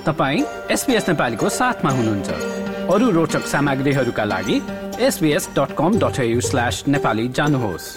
तपाईं SBS नेपालीको साथमा हुनुहुन्छ। अरू रोचक सामग्रीहरूका लागि sbs.com.au/nepali जानुहोस्।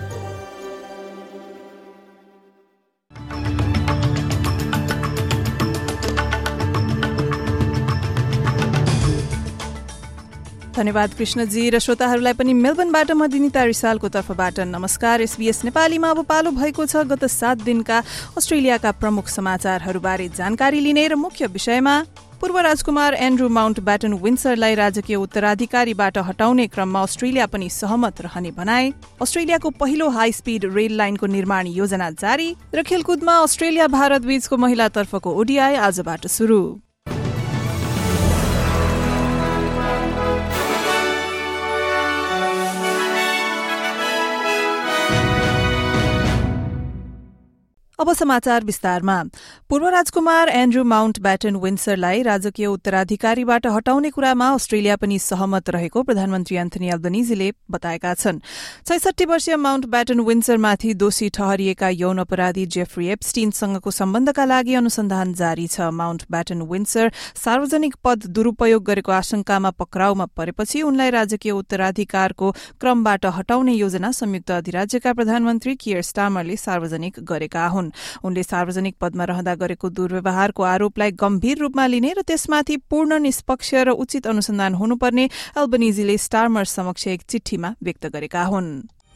धन्यवाद कृष्णजी र श्रोताहरूलाई पनि मेलबर्नबाट म दिनिता रिसालको तर्फबाट नमस्कार। SBS नेपालीमा अब पालो भएको छ गत 7 दिनका अस्ट्रेलियाका प्रमुख समाचारहरूबारे जानकारी लिने र मुख्य विषयमा पूर्व राजकुमार एन्ड्रू माउन्टब्याटन विन्सरलाई राजकीय उत्तराधिकारीबाट हटाउने क्रममा अस्ट्रेलिया पनि सहमत रहने भनाए, अस्ट्रेलियाको पहिलो हाई स्पीड रेल लाइनको निर्माण योजना जारी र खेलकुदमा अस्ट्रेलिया भारत बीचको महिलातर्फको ओडिआई आजबाट सुरु। अब समाचार विस्तारमा। पूर्व राजकुमार एन्ड्रू माउन्टब्याटन विन्सरलाई राजकीय उत्तराधिकारीबाट हटाउने कुरामा अस्ट्रेलिया पनि सहमत रहेको प्रधानमन्त्री एन्थनी एल्बनीजीले बताएका छन्। 66 वर्षीय माउन्टब्याटन विन्सरमाथि दोषी ठहरिएका यौन अपराधी जेफ्री एप्स्टीनसँगको सम्बन्धका लागि अनुसन्धान जारी छ। माउन्टब्याटन विन्सर सार्वजनिक पद दुरूपयोग गरेको आशंकामा पक्राउमा परेपछि उनलाई राजकीय उत्तराधिकारको क्रमबाट हटाउने योजना संयुक्त अधिराज्यका प्रधानमन्त्री कियर स्टामरले सार्वजनिक गरेका हुन्। उनले सार्वजनिक पदमा रहँदा गरेको दुर्व्यवहारको आरोपलाई गम्भीर रूपमा लिने र त्यसमाथि पूर्ण निष्पक्ष र उचित अनुसन्धान हुनुपर्ने एल्बनीजीले स्टार्मर समक्ष एक चिठीमा व्यक्त गरेका हुन्।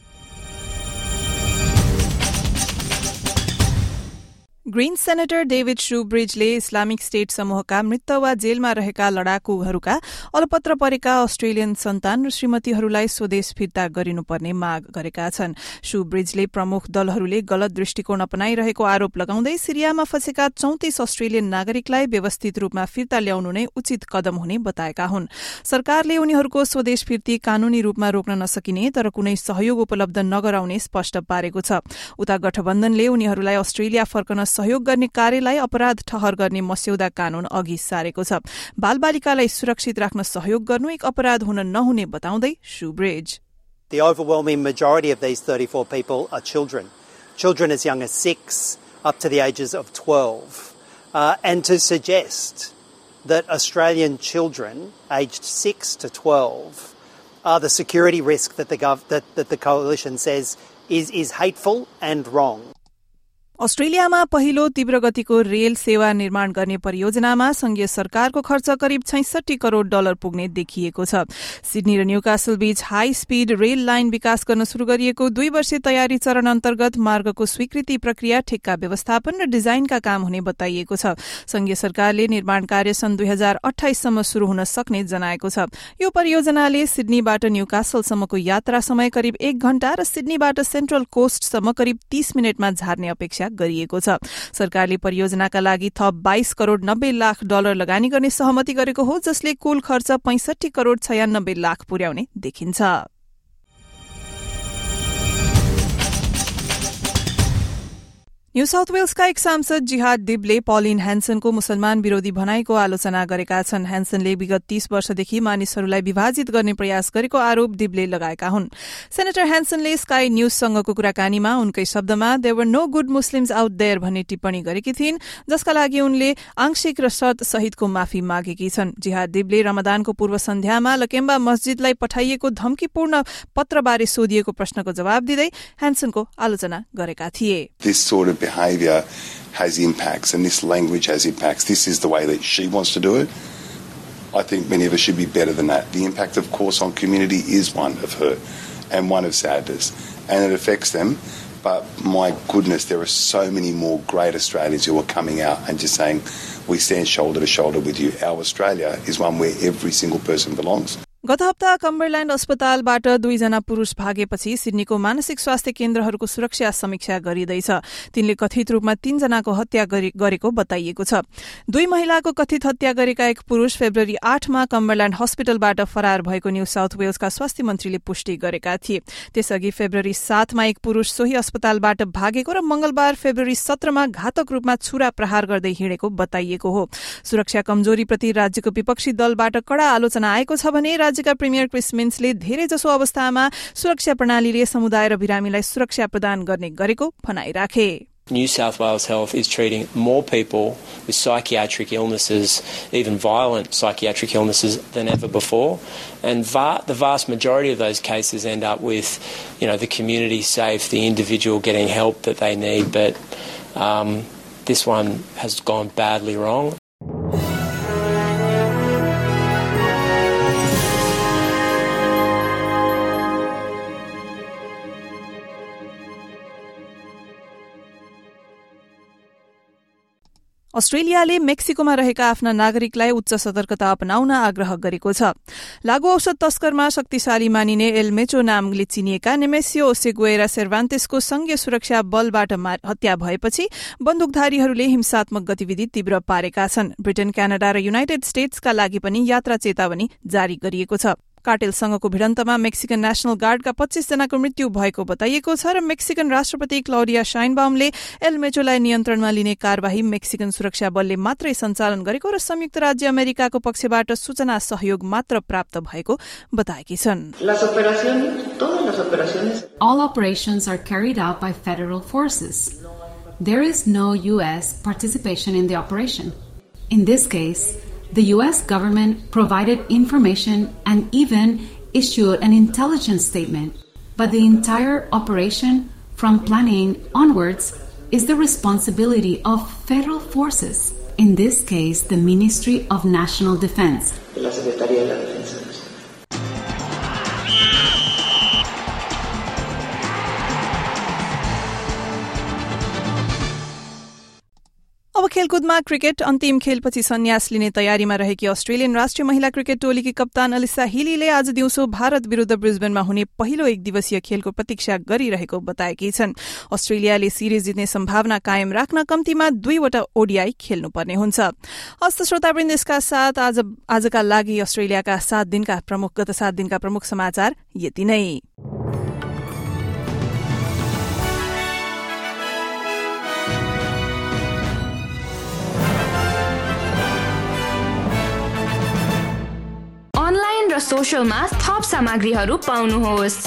ग्रीन सेनेटर डेभिड शूब्रिजले इस्लामिक स्टेट समूहका मृत वा जेलमा रहेका लडाकुहरूका अलपत्र परेका अस्ट्रेलियन सन्तान र श्रीमतीहरूलाई स्वदेश फिर्ता गरिनुपर्ने माग गरेका छन्। शूब्रिजले प्रमुख दलहरूले गलत दृष्टिकोण अपनाइरहेको आरोप लगाउँदै सिरियामा फँसेका 34 अस्ट्रेलियन नागरिकलाई व्यवस्थित रूपमा फिर्ता ल्याउनु नै उचित कदम हुने बताएका हुन्। सरकारले उनीहरूको स्वदेश फिर्ती कानूनी रूपमा रोक्न नसकिने तर कुनै सहयोग उपलब्ध नगराउने स्पष्ट पारेको छ। उता गठबन्धनले उनीहरूलाई अस्ट्रेलिया फर्कन सहयोग गर्ने कार्यलाई अपराध ठहर गर्ने मस्यौदा कानून अघि सारेको छ। बालबालिकालाई सुरक्षित राख्न सहयोग गर्नु एक अपराध हुन नहुने बताउँदै Shoebridge, The overwhelming majority of these 34 people are children. Children as young as 6 up to the ages of 12. And to suggest that Australian children aged 6 to 12 are the security risk that the coalition says is hateful and wrong. अस्ट्रेलियामा पहिलो तीव्र गतिको rail सेवा निर्माण गर्ने परियोजनामा संघीय सरकारको खर्च करिब 66 करोड़ डलर पुग्ने देखिएको छ। सिडनी र न्यूकासल बीच हाई स्पीड रेल लाइन विकास गर्न शुरू गरिएको 2 वर्षीय तयारी चरण अन्तर्गत मार्गको स्वीकृति प्रक्रिया, ठेक्का व्यवस्थापन र डिजाइनका काम हुने बताइएको छ। संघीय सरकारले निर्माण कार्य सन् 2028 सम्म शुरू हुन सक्ने जनाएको छ। यो परियोजनाले सिडनीबाट न्यूकासलसम्मको यात्रा समय करिब 1 घण्टा र सिडनीबाट सेन्ट्रल कोस्टसम्म करिब 30 मिनटमा झार्ने अपेक्षा गरिएको छ। सरकारले परियोजनाका लागि थप 22 करोड़ 90 लाख डलर लगानी गर्ने सहमति गरेको हो, जसले कुल खर्च 65 करोड़ 96 लाख पुर्याउने देखिन्छ। न्यू साउथ वेल्सका एक सांसद जिहाद डिबले पलिन ह्यान्सनको मुसलमान विरोधी भनाइको आलोचना गरेका छन्। ह्यान्सनले विगत 30 वर्षदेखि मानिसहरूलाई विभाजित गर्ने प्रयास गरेको आरोप डिबले लगाएका हुन्। सेनेटर ह्यान्सनले स्काई न्यूजसँगको कुराकानीमा उनकै शब्दमा there were no good Muslims out there भन्ने टिप्पणी गरेकी थिइन्, जसका लागि उनले आंशिक र शर्त सहितको माफी मागेकी छन्। जिहाद डिबले रमदानको पूर्व सन्ध्यामा लकेम्बा मस्जिदलाई पठाइएको धम्कीपूर्ण पत्रबारे सोधिएको प्रश्नको जवाब दिँदै ह्यान्सनको आलोचना गरेका थिए। Behaviour has impacts and this language has impacts. This is the way that she wants to do it. I think many of us should be better than that. The impact, of course, on community is one of hurt and one of sadness, and it affects them. But my goodness, there are so many more great Australians who are coming out and just saying, we stand shoulder to shoulder with you. Our Australia is one where every single person belongs. गत हप्ता कम्बरल्याण्ड अस्पतालबाट 2 जना पुरूष भागेपछि सिडनीको मानसिक स्वास्थ्य केन्द्रहरूको सुरक्षा समीक्षा गरिँदैछ। तिनले कथित रूपमा 3 जनाको हत्या गरेको बताइएको छ। 2 महिलाको कथित हत्या गरेका एक पुरूष फेब्रुअरी 8 मा कम्बरल्याण्ड हस्पिटलबाट फरार भएको न्यू साउथ वेल्सका स्वास्थ्य मन्त्रीले पुष्टि गरेका थिए। त्यसअघि फेब्रुअरी 7 मा एक पुरूष सोही अस्पतालबाट भागेको र मंगलबार फेब्रुअरी 17 मा घातक रूपमा छुरा प्रहार गर्दै हिँडेको बताइएको हो। सुरक्षा कमजोरीप्रति राज्यको विपक्षी दलबाट कड़ा आलोचना आएको छ भने राज्यका प्रिमियर क्रिस मिन्सले धेरै जसो अवस्थामा सुरक्षा प्रणालीले समुदाय र बिरामीलाई सुरक्षा प्रदान गर्ने गरेको भनाइ राखे। New South Wales Health is treating more people with psychiatric illnesses, even violent psychiatric illnesses, than ever before. And the vast majority of those cases end up with, the community safe, the individual getting help that they need. But this one has gone badly wrong. अस्ट्रेलियाले मेक्सिकोमा रहेका आफ्ना नागरिकलाई उच्च सतर्कता अपनाउन आग्रह गरेको छ। लागू औषध तस्करमा शक्तिशाली मानिने एल मेचो नामले चिनिएका नेमेसियो ओसेगुएरा सेर्वान्तेसको संघीय सुरक्षा बलबाट हत्या भएपछि बन्दुकधारीहरूले हिंसात्मक गतिविधि तीव्र पारेका छन्। ब्रिटेन, क्यानाडा र युनाइटेड स्टेट्सका लागि पनि यात्रा चेतावनी जारी गरिएको छ। कार्टेलसँगको भिडन्तमा मेक्सिकन नेशनल गार्डका 25 जनाको मृत्यु भएको बताइएको छ र मेक्सिकन राष्ट्रपति क्लौडिया शाइनबाउमले एल मेचोलाई नियन्त्रणमा लिने कार्यवाही मेक्सिकन सुरक्षा बलले मात्रै सञ्चालन गरेको र संयुक्त राज्य अमेरिकाको पक्षबाट सूचना सहयोग मात्र प्राप्त भएको बताएकी छन्। All operations are carried out by federal forces. There is no U.S. participation in the operation. In this case, the U.S. government provided information and even issued an intelligence statement. But the entire operation, from planning onwards, is the responsibility of federal forces. In this case, the Ministry of National Defense. अब खेलकुदमा cricket अन्तिम खेलपछि सन्यास लिने तयारीमा रहेकी Australian राष्ट्रिय महिला cricket टोलीकी कप्तान अलिसा हिलीले आज दिउँसो भारत विरूद्ध ब्रिस्बेनमा हुने पहिलो एक दिवसीय खेलको प्रतीक्षा गरिरहेको बताएकी छन्। अस्ट्रेलियाले सिरिज जित्ने सम्भावना कायम राख्न कम्तीमा 2वटा ओडीआई खेल्नुपर्ने हुन्छ। हस्त श्रोतावृन्द, यसका साथ आजका लागि अस्ट्रेलियाका गत 7 दिनका प्रमुख समाचार यति नै। अनलाइन र सोशलमा थप सामग्रीहरू पाउनुहोस्।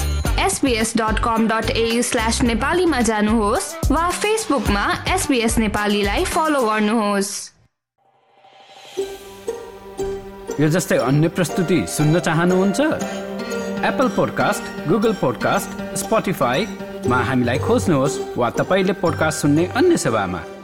sbs.com.au/नेपालीमा जानुहोस् वा फेसबुकमा SBS नेपालीलाई फलो गर्नुहोस्। यो जस्तै अन्य प्रस्तुति सुन्न चाहनुहुन्छ? एप्पल पोडकास्ट, गुगल पोडकास्ट, स्पोटिफाईमा हामीलाई खोज्नुहोस् वा तपाईले पोडकास्ट सुन्ने अन्य सेवामा।